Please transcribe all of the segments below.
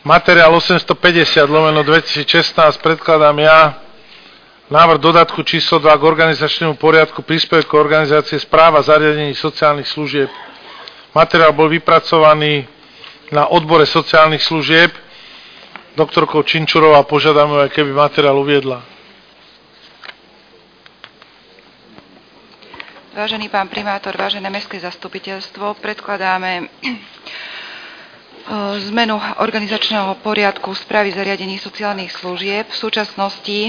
Materiál 850/2016 predkladám ja. Návrh dodatku číslo 2 k organizačnému poriadku príspevku organizácie správa zariadení sociálnych služieb. Materiál bol vypracovaný na odbore sociálnych služieb. Doktorkou Činčurová požiadam, keby materiál uviedla. Vážený pán primátor, vážené mestské zastupiteľstvo, predkladáme zmenu organizačného poriadku správy zariadení sociálnych služieb. V súčasnosti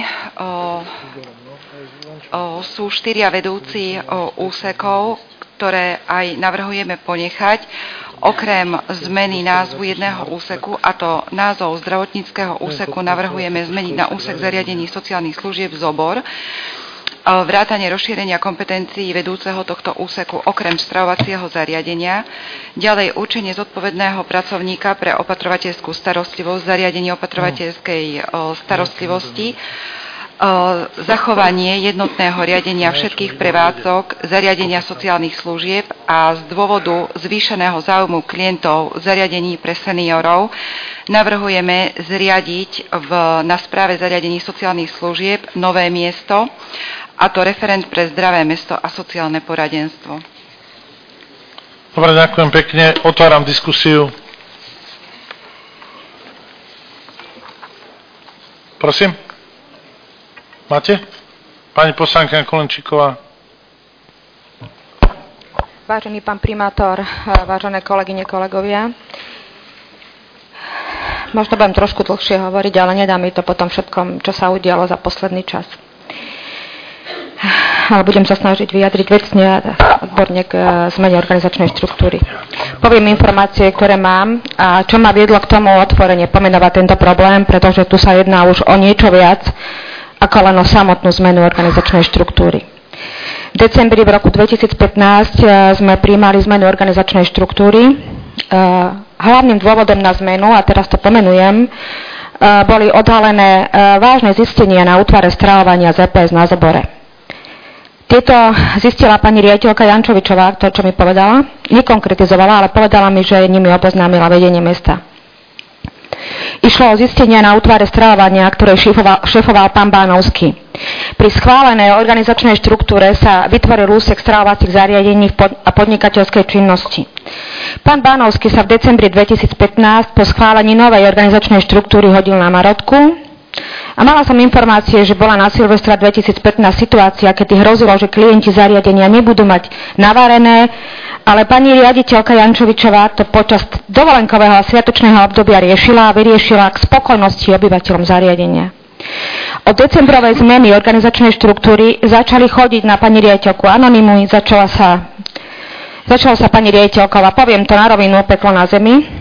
sú 4 vedúci úsekov, ktoré aj navrhujeme ponechať. Okrem zmeny názvu jedného úseku, a to názov zdravotníckeho úseku, navrhujeme zmeniť na úsek zariadení sociálnych služieb ZOBOR. Vrátanie rozšírenia kompetencií vedúceho tohto úseku okrem stravovacieho zariadenia, ďalej určenie zodpovedného pracovníka pre opatrovateľskú starostlivosť, zariadenie opatrovateľskej starostlivosti, zachovanie jednotného riadenia všetkých prevádzok zariadenia sociálnych služieb a z dôvodu zvýšeného záujmu klientov zariadení pre seniorov navrhujeme zriadiť na správe zariadení sociálnych služieb nové miesto, a to referent pre zdravé mesto a sociálne poradenstvo. Dobre, ďakujem pekne. Otváram diskusiu. Prosím. Máte? Pani poslankyňa Kolenčíková. Vážený pán primátor, vážené kolegyne, kolegovia. Možno budem trošku dlhšie hovoriť, ale nedá mi to potom všetkom, čo sa udialo za posledný čas. Ale budem sa snažiť vyjadriť vecne a odborne k zmene organizačnej štruktúry. Poviem informácie, ktoré mám a čo ma viedlo k tomu otvorene pomenovať tento problém, pretože tu sa jedná už o niečo viac ako len o samotnú zmenu organizačnej štruktúry. V decembri v roku 2015 sme prijímali zmenu organizačnej štruktúry. Hlavným dôvodom na zmenu, a teraz to pomenujem, boli odhalené vážne zistenia na útvare stravovania ZPS na Zobore. Tieto zistila pani riaditeľka Jančovičová, to, čo mi povedala, nekonkretizovala, ale povedala mi, že nimi oboznámila vedenie mesta. Išlo o zistenia na útvare stravovania, ktoré šéfoval pán Bánovský. Pri schválenej organizačnej štruktúre sa vytvoril úsek stravovacích zariadení a podnikateľskej činnosti. Pán Bánovský sa v decembri 2015 po schválení novej organizačnej štruktúry hodil na marotku. A mala som informácie, že bola na Silvestra 2015 situácia, kedy hrozilo, že klienti zariadenia nebudú mať navarené, ale pani riaditeľka Jančovičová to počas dovolenkového a sviatočného obdobia riešila a vyriešila k spokojnosti obyvateľom zariadenia. Od decembrovej zmeny organizačnej štruktúry začali chodiť na pani riaditeľku anonymu, začala sa pani riaditeľková, poviem to na rovinu, peklo na zemi.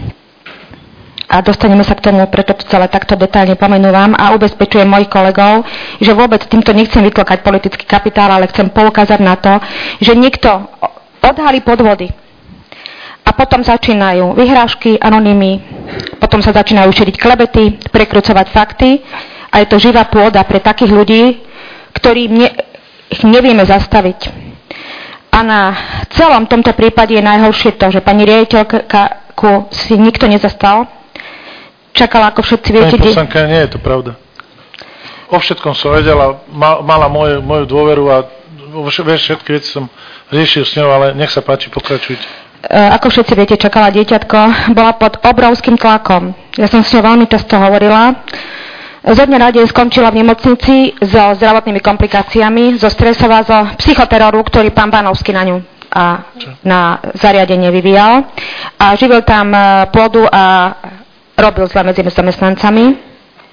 A dostaneme sa k tomu, preto to celé takto detailne pomenúvam a ubezpečujem mojich kolegov, že vôbec týmto nechcem vytlkať politický kapitál, ale chcem poukázať na to, že niekto odhalí podvody a potom začínajú vyhrážky, anonymy, potom sa začínajú šíriť klebety, prekrucovať fakty a je to živá pôda pre takých ľudí, ktorých nevieme zastaviť. A na celom tomto prípade je najhoršie to, že pani riaditeľku si nikto nezastal, čakala, ako všetci viete. Pani poslanka, nie je to pravda. O všetkom som vedela, mala moju dôveru a všetky veci som riešil s ňou, ale nech sa páči, pokračujte. Ako všetci viete, čakala dieťatko, bola pod obrovským tlakom. Ja som s ňou veľmi často hovorila. Zo dňa na deň skončila v nemocnici so zdravotnými komplikáciami, zo stresova, zo psychoteroru, ktorý pán Banovský na ňu a na zariadenie vyvíjal. A živil tam pôdu a robil zle medzi zamestnancami.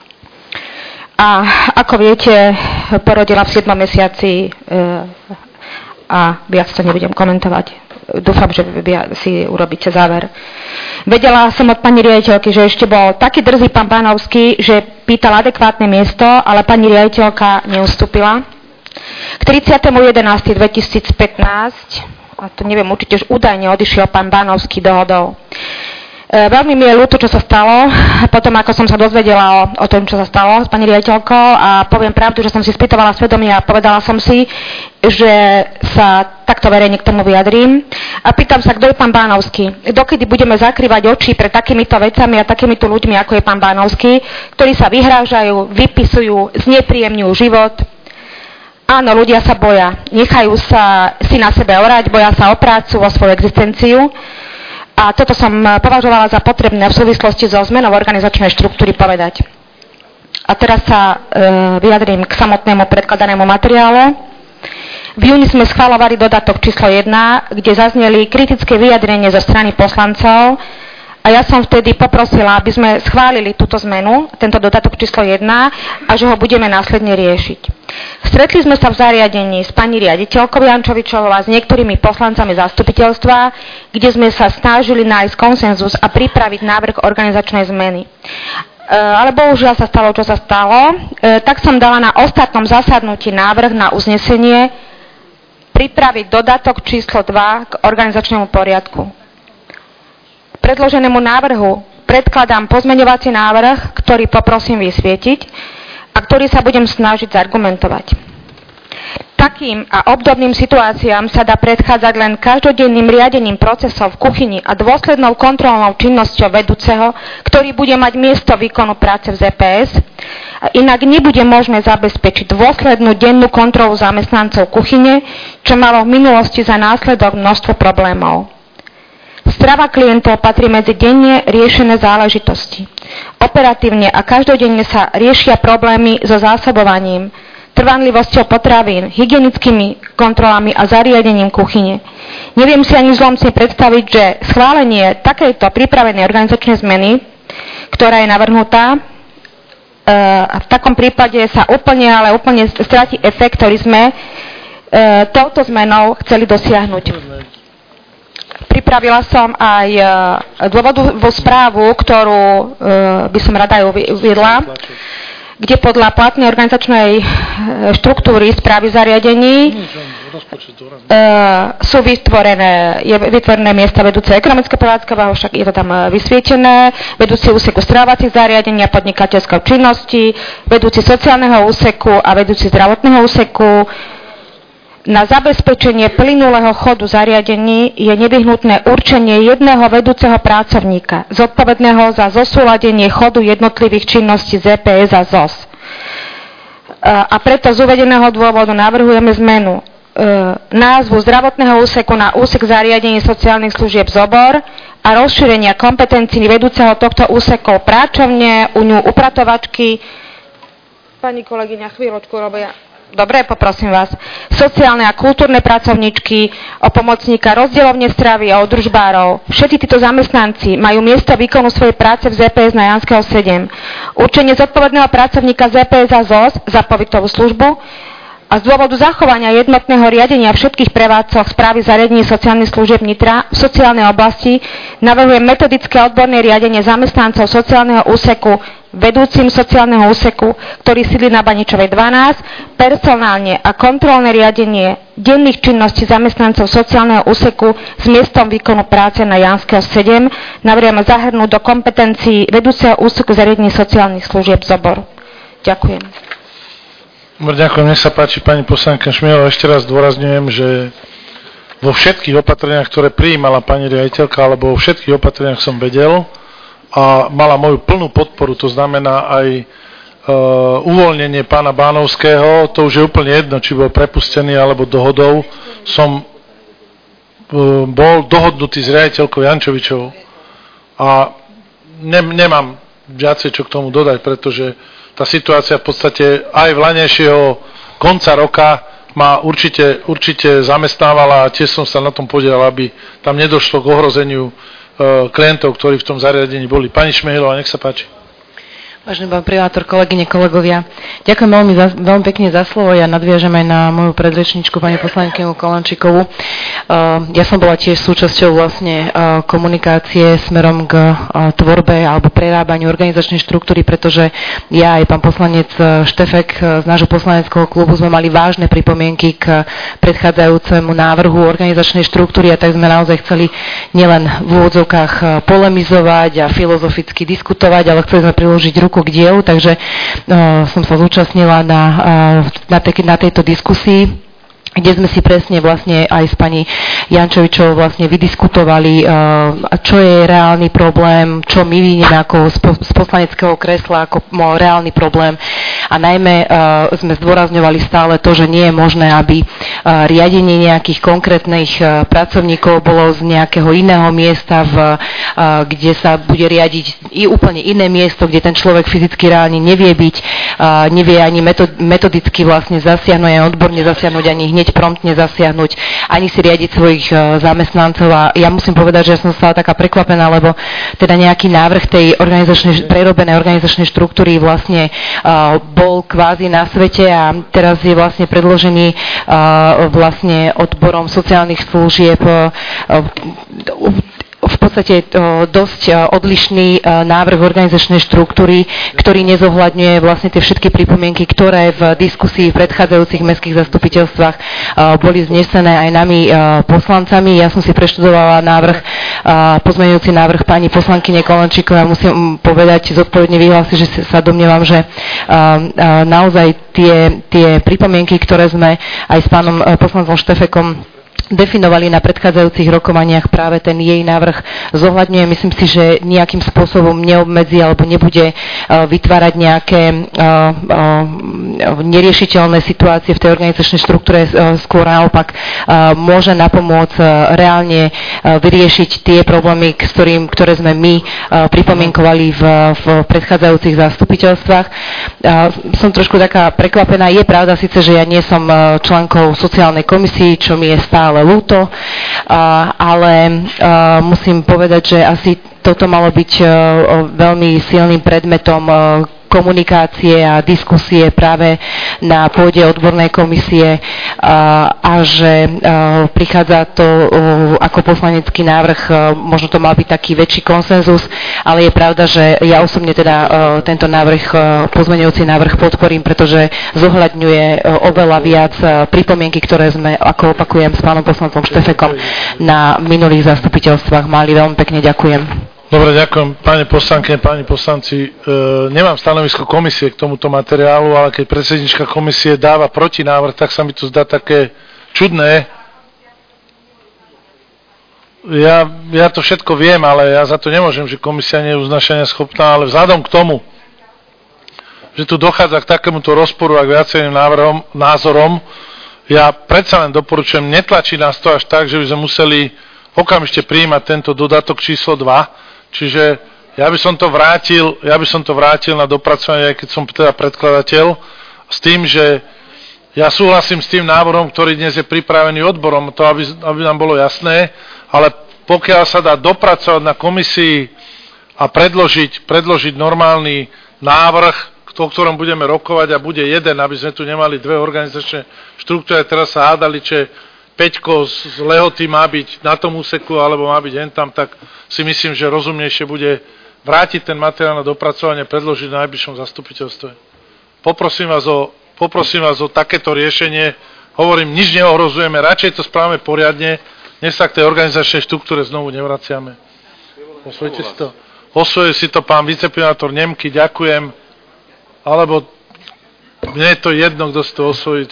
A ako viete, porodila v 7. mesiaci a viac to nebudem komentovať. Dúfam, že si urobíte záver. Vedela som od pani riaditeľky, že ešte bol taký drzý pán Banovský, že pýtal adekvátne miesto, ale pani riaditeľka neustúpila. K 30.11.2015, a to neviem, určite už údajne odišiel pán Banovský dohodou. Veľmi mi je ľúto, čo sa stalo, potom ako som sa dozvedela o tom, čo sa stalo s pani riaditeľkou a poviem pravdu, že som si spýtovala svedomie a povedala som si, že sa takto verejne k tomu vyjadrím. A pýtam sa, kto je pán Bánovský? Dokedy budeme zakrývať oči pred takýmito vecami a takýmito ľuďmi, ako je pán Bánovský, ktorí sa vyhrážajú, vypisujú, znepríjemňujú život. Áno, ľudia sa boja, nechajú sa si na sebe orať, boja sa o prácu, o svoju existenciu. A toto som považovala za potrebné v súvislosti so zmenou organizačnej štruktúry povedať. A teraz sa vyjadrím k samotnému predkladanému materiálu. V júni sme schvaľovali dodatok číslo 1, kde zazneli kritické vyjadrenie zo strany poslancov a ja som vtedy poprosila, aby sme schválili túto zmenu, tento dodatok číslo 1 a že ho budeme následne riešiť. Stretli sme sa v zariadení s pani riaditeľkou Jančovičovou a s niektorými poslancami zastupiteľstva, kde sme sa snažili nájsť konsenzus a pripraviť návrh organizačnej zmeny. Ale bohužiaľ sa stalo, čo sa stalo. Tak som dala na ostatnom zasadnutí návrh na uznesenie pripraviť dodatok číslo 2 k organizačnému poriadku. Predloženému návrhu predkladám pozmeňovací návrh, ktorý poprosím vysvietiť a ktorý sa budem snažiť zargumentovať. Takým a obdobným situáciám sa dá predchádzať len každodenným riadením procesov v kuchyni a dôslednou kontrolnou činnosťou vedúceho, ktorý bude mať miesto výkonu práce v ZPS. Inak nebude možné zabezpečiť dôslednú dennú kontrolu zamestnancov kuchyne, čo malo v minulosti za následok množstvo problémov. Strava klientov patrí medzi denne riešené záležitosti. Operatívne a každodenne sa riešia problémy so zásobovaním, trvanlivosťou potravín, hygienickými kontrolami a zariadením kuchyne. Neviem si ani zlomcne predstaviť, že schválenie takejto pripravenej organizačnej zmeny, ktorá je navrhnutá, v takom prípade sa úplne stratí efekt, ktorý sme touto zmenou chceli dosiahnuť. Pripravila som aj dôvodovú správu, ktorú by som rada uviedla, kde podľa platnej organizačnej štruktúry správy zariadení sú vytvorené miesta vedúce ekonomické prevádzky, však je to tam vysvietené, vedúci úseku stravovacích zariadení a podnikateľskej činnosti, vedúci sociálneho úseku a vedúci zdravotného úseku. Na zabezpečenie plynulého chodu zariadení je nevyhnutné určenie jedného vedúceho pracovníka, zodpovedného za zosúladenie chodu jednotlivých činností ZPS a ZOS. A preto z uvedeného dôvodu navrhujeme zmenu názvu zdravotného úseku na úsek zariadení sociálnych služieb ZOBOR a rozšírenia kompetencií vedúceho tohto úseku práčovne, u ňu upratovačky. Pani kolegyňa, chvíľočku robia. Dobre, poprosím vás. Sociálne a kultúrne pracovníčky, o pomocníka rozdielovne stravy a o družbárov. Všetci títo zamestnanci majú miesto výkonu svojej práce v ZPS na Janského 7. Určenie zodpovedného pracovníka ZPS a ZOS za pobytovú službu a z dôvodu zachovania jednotného riadenia všetkých prevádzok správy zariadení sociálnych služieb Nitra v sociálnej oblasti navrhujem metodické odborné riadenie zamestnancov sociálneho úseku vedúcim sociálneho úseku, ktorý sídli na Baničovej 12, personálne a kontrolné riadenie denných činností zamestnancov sociálneho úseku s miestom výkonu práce na Janského 7 navrhujeme zahrnúť do kompetencií vedúceho úseku zariadení sociálnych služieb ZOBOR. Ďakujem. Ďakujem, nech sa páči pani poslanka Šmielová. Ešte raz dôrazňujem, že vo všetkých opatreniach, ktoré prijímala pani riaditeľka, alebo vo všetkých opatreniach som vedel a mala moju plnú podporu, to znamená aj uvoľnenie pána Bánovského, to už je úplne jedno, či bol prepustený alebo dohodou, som bol dohodnutý s riaditeľkou Jančovičovou a nemám viacej čo k tomu dodať, pretože tá situácia v podstate aj vlaňajšieho konca roka ma určite zamestnávala a tiež som sa na tom podielal, aby tam nedošlo k ohrozeniu klientov, ktorí v tom zariadení boli. Pani Šmehlová, nech sa páči. Vážený pán primátor, kolegyne, kolegovia, ďakujem veľmi pekne za slovo. Ja nadviažem aj na moju predrečničku, pani poslankyňu Kolančíkovú. Ja som bola tiež súčasťou vlastne komunikácie smerom k tvorbe alebo prerábaniu organizačnej štruktúry, pretože ja aj pán poslanec Štefek z nášho poslaneckého klubu sme mali vážne pripomienky k predchádzajúcemu návrhu organizačnej štruktúry a tak sme naozaj chceli nielen v úvodzovkách polemizovať a filozoficky diskutovať, ale chceli sme priložiť ruku k dielu, takže som sa zúčastnila na tejto diskusii, kde sme si presne vlastne aj s pani Jančovičovou vlastne vydiskutovali, čo je reálny problém, čo my vidíme ako z poslaneckého kresla ako reálny problém. A najmä sme zdôrazňovali stále to, že nie je možné, aby riadenie nejakých konkrétnych pracovníkov bolo z nejakého iného miesta, kde sa bude riadiť i úplne iné miesto, kde ten človek fyzicky reálne nevie byť, nevie ani metodicky vlastne zasiahnuť, ani odborne zasiahnuť, ani hneď promptne zasiahnuť, ani si riadiť svojich zamestnancov. A ja musím povedať, že som stala taká prekvapená, lebo teda nejaký návrh tej prerobenej organizačnej štruktúry vlastne bol kvázi na svete a teraz je vlastne predložený vlastne odborom sociálnych služieb v podstate dosť odlišný návrh organizačnej štruktúry, ktorý nezohľadňuje vlastne tie všetky pripomienky, ktoré v diskusii v predchádzajúcich mestských zastupiteľstvách boli vznesené aj nami poslancami. Ja som si preštudovala pozmeňujúci návrh pani poslankyne Kolančíkovej a musím povedať, zodpovedne vyhlásiť, že sa domnievam, že naozaj tie pripomienky, ktoré sme aj s pánom poslancom Štefekom definovali na predchádzajúcich rokovaniach, práve ten jej návrh zohľadňuje. Myslím si, že nejakým spôsobom neobmedzí alebo nebude vytvárať nejaké neriešiteľné situácie v tej organizačnej štruktúre, skôr naopak môže napomôcť reálne vyriešiť tie problémy, ktoré sme my pripomienkovali v predchádzajúcich zastupiteľstvách. Som trošku taká prekvapená. Je pravda síce, že ja nie som členkou sociálnej komisii, čo mi je stále ľúto, ale musím povedať, že asi toto malo byť veľmi silným predmetom komunikácie a diskusie práve na pôde odbornej komisie a že prichádza to ako poslanecký návrh, možno to mal byť taký väčší konsenzus, ale je pravda, že ja osobne teda tento pozmeňujúci návrh podporím, pretože zohľadňuje oveľa viac pripomienky, ktoré sme, ako opakujem, s pánom poslancom Štefekom na minulých zastupiteľstvách mali. Veľmi pekne ďakujem. Dobre, ďakujem. Páni poslankyne, páni poslanci, nemám stanovisko komisie k tomuto materiálu, ale keď predsednička komisie dáva protinávrh, tak sa mi to zdá také čudné. Ja to všetko viem, ale ja za to nemôžem, že komisia nie je uznašania schopná, ale vzhľadom k tomu, že tu dochádza k takémuto rozporu a k viacerým názorom, ja predsa len doporučujem, netlačiť nás to až tak, že by sme museli okamžite prijímať tento dodatok číslo 2. Čiže ja by som to vrátil na dopracovanie, keď som teda predkladateľ, s tým, že ja súhlasím s tým návrhom, ktorý dnes je pripravený odborom, to aby nám bolo jasné, ale pokiaľ sa dá dopracovať na komisii a predložiť normálny návrh, o ktorom budeme rokovať a bude jeden, aby sme tu nemali dve organizačné štruktúry, teraz sa hádali, či Peťko z Lehoty má byť na tom úseku, alebo má byť hentam, tak si myslím, že rozumnejšie bude vrátiť ten materiál na dopracovanie, predložiť na najbližšom zastupiteľstve. Poprosím vás o takéto riešenie. Hovorím, nič neohrozujeme, radšej to správame poriadne, než sa k tej organizačnej štruktúre znovu nevraciame. Osvojil si to pán viceprimátor Nemky, ďakujem. Alebo mne je to jedno, kto si to osvojiť.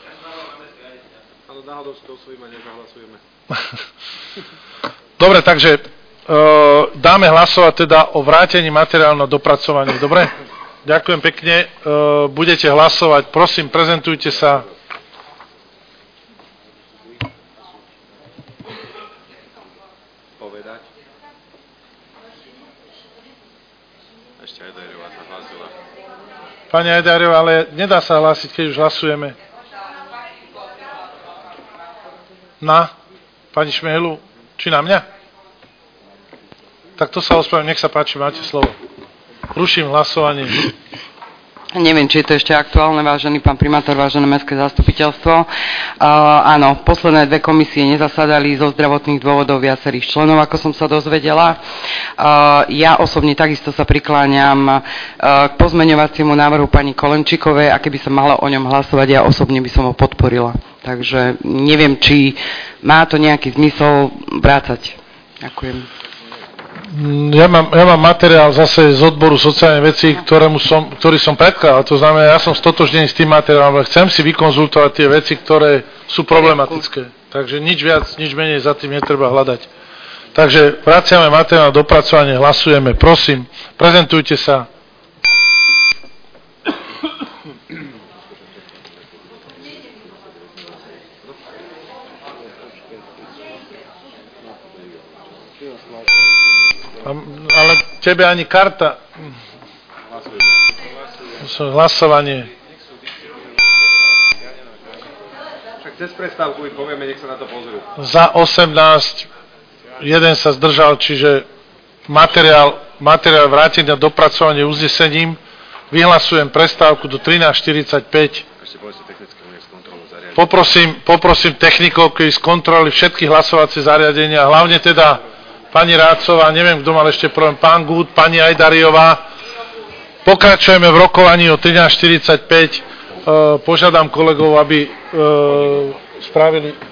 Dobre, takže dáme hlasovať teda o vrátení materiálu na dopracovanie. Dobre? Ďakujem pekne. Budete hlasovať. Prosím, prezentujte sa. Povedať. Ešte Ajdajerová sa hlásila. Pani Ajdajerová, ale nedá sa hlásiť, keď už hlasujeme. Na pani Šmehlu, či na mňa? Tak to sa ospravedlňujem, nech sa páči, máte slovo. Ruším hlasovanie. Neviem, či je to ešte aktuálne, vážený pán primátor, vážené mestské zastupiteľstvo. Áno, posledné 2 komisie nezasadali zo zdravotných dôvodov viacerých členov, ako som sa dozvedela. Ja osobne takisto sa prikláňam k pozmeňovaciemu návrhu pani Kolenčíkovej a keby sa malo o ňom hlasovať, ja osobne by som ho podporila. Takže neviem, či má to nejaký zmysel vrácať. Ďakujem. Ja mám materiál zase z odboru sociálnej veci, ktorý som predkladal. To znamená, ja som stotožnený s tým materiálom, ale chcem si vykonzultovať tie veci, ktoré sú problematické. Takže nič viac, nič menej za tým netreba hľadať. Takže vraciame materiál na dopracovanie, hlasujeme. Prosím, prezentujte sa. Ale tebe ani karta. Hlasovanie. Však cez prestávku ich povieme, nech sa na to pozrú. Za 18, jeden sa zdržal, čiže materiál vrátený na dopracovanie uznesením. Vyhlasujem prestávku do 13:45. Poprosím technikov, ktorí skontrolovali všetky hlasovacie zariadenia, hlavne teda pani Rácová, neviem, kto mal ešte problém, pán Gút, pani Ajdariová. Pokračujeme v rokovaní o 13:45. Požiadam kolegov, aby spravili